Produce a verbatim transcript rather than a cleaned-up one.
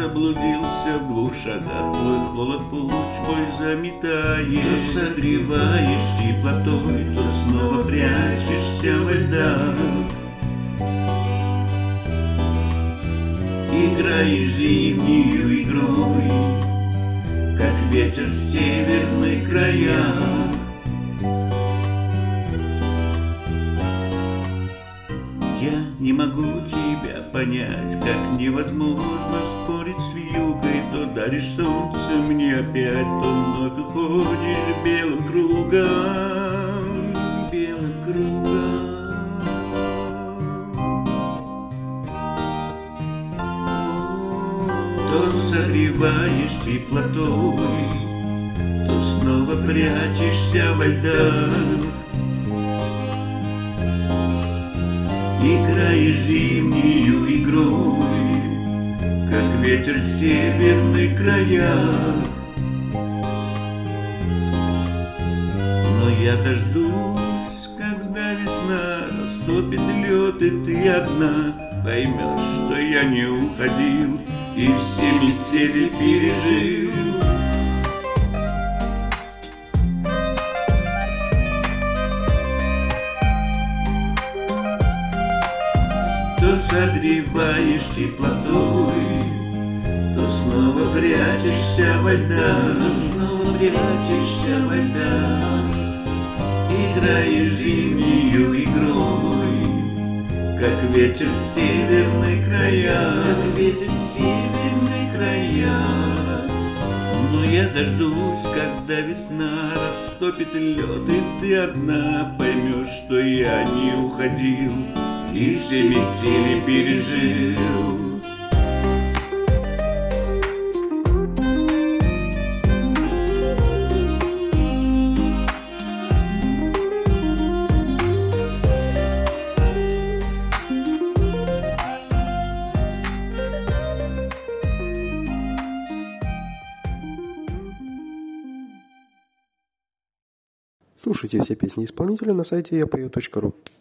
заблудился в двух шагах, твой холод путь мой заметает. То согреваешь теплотой, то снова прячешься во льдах. Играешь зимнюю игрой, как ветер в северных краях. Я не могу тебя понять, как невозможно спорить с вьюгой. То даришь солнце мне опять, то вновь уходишь белым кругом, белым кругом. То согреваешь теплотой, то снова прячешься во льдах. Играешь зимнюю игрой, как ветер в северных краях. Но я дождусь, когда весна растопит лед, и ты одна поймешь, что я не уходил и все метели пережил. То согреваешь теплотой, то снова прячешься во льдах, то снова прячешься во льдах. Играешь зимнюю игрой, как ветер в северных краях, как ветер в северных краях. Но я дождусь, когда весна растопит лед, и ты одна поймешь, что я не уходил и все метели пережил. Слушайте все песни исполнителя на сайте я пою точка ру.